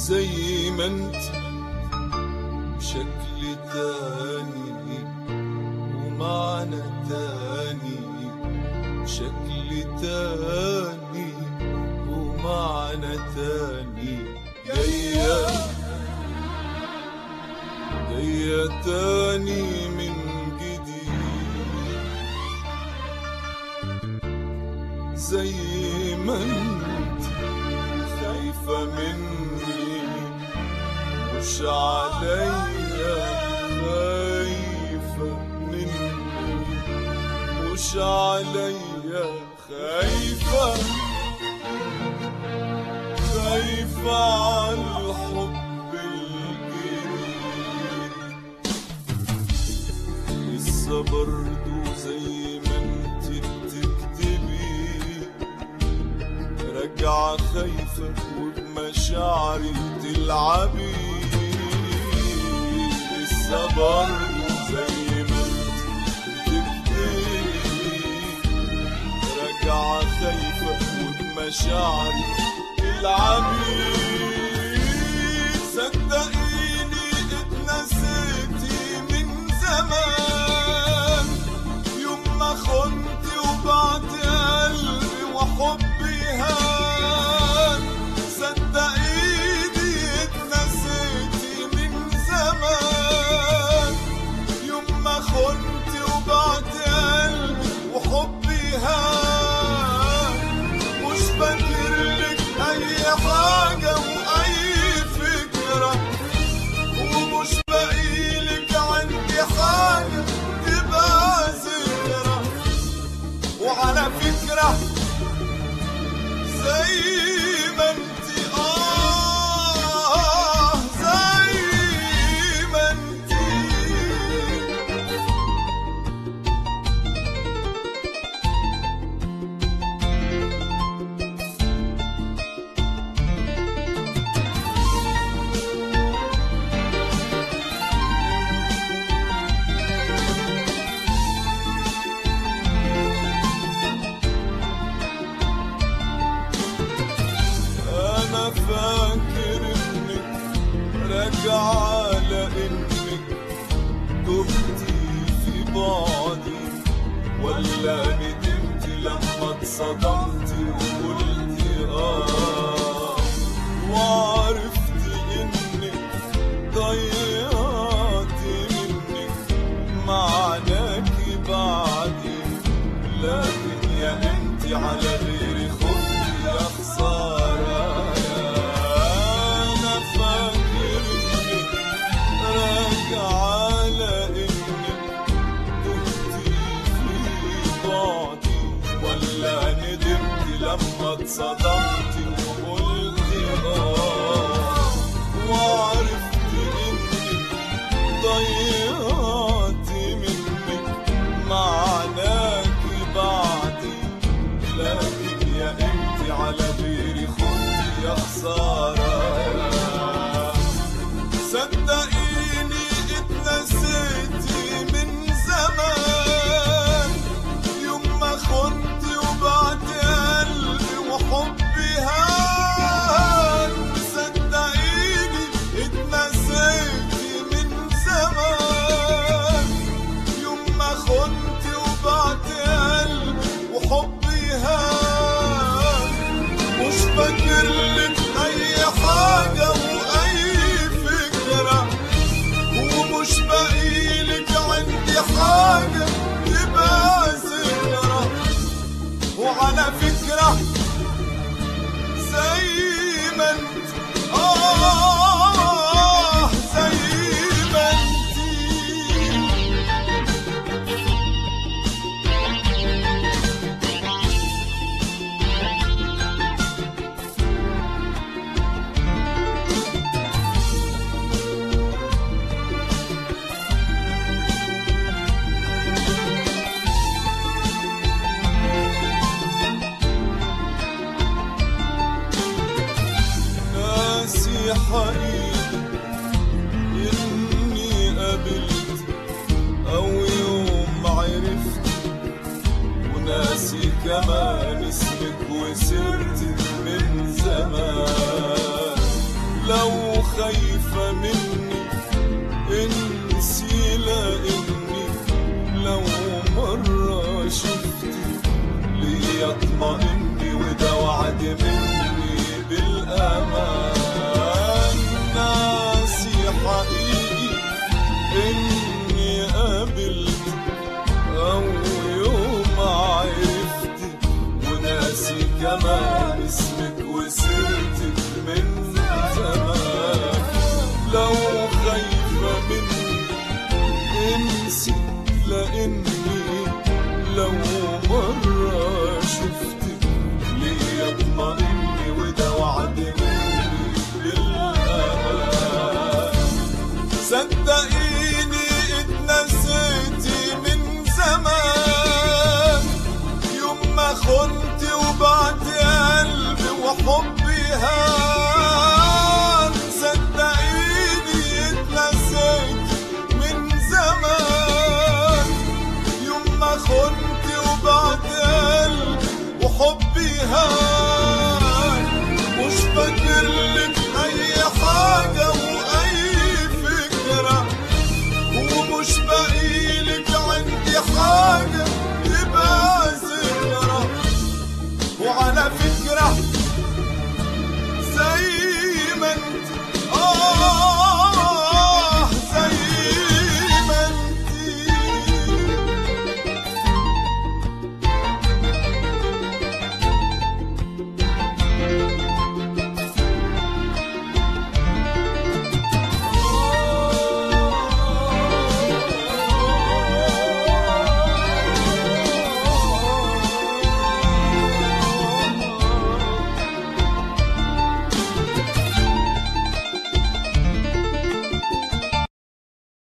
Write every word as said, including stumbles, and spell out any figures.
زي ما انت بشكل تاني ومعنى تاني، بشكل تاني ومعنى تاني، جاية جاية تاني من جديد، زي ما انت خايفة مني مش عليا، خايفة مني مش عليا، خايفة خايفة عالحب الجديد، لسه برضو زي ما انت بتكتبي، راجعة خايفة وبمشاعري تلعبي، لسه برضو زي ما انت بتكتبي، راجعة خايفة وبمشاعري تلعبي، صدقيني اتنسيتي من زمان، يوم ما خنتي وبعتي قلبي وحبي هان، صدقيني اتنسيتي من زمان، يوم ما خنتي وبعتي قلبي وحبي هان، مش فاكرلك أي حاجة وأي فكرة، ومش باقيلك عندي حاجة تبقى ذكرى، وعلى فكرة زي ما انتي آه زي ما انتي. أنا فاكر إنك راجعة لإنك تهتي في بعدي، ولا ندمتي لما اتصدمتي وقلتي آه، وعرفتي إنك ضيعتي منك معناكي بعدي، لكن يا انتي على غيري خفتي يا خسارة، أنا فاكر إنك راجعة لإنك تهتي في بعدي، ولا ندمتي لما اتصدمتي وقلتي آه، وعرفتي إنك ضيعتي منك معناكي بعدي، لكن يا انتي على غيري خفتي يا خسارة، صدقيني اتنسيتي من زمان، يوم ما خنتي وبعتي قلبي وحبي خايفة مني انسي، لاني لو مرة شفتك ليا اطمئني، وده وعد مني بالامان. ناسي حقيقي اني قابلتك او يوم عرفتك، وناسي كمان اسمك وسيرتك من زمان. لو خايفة مني انسي، لاني لو مرة شفتك ليا اطمئني، وده وعد مني بالامان. صدقي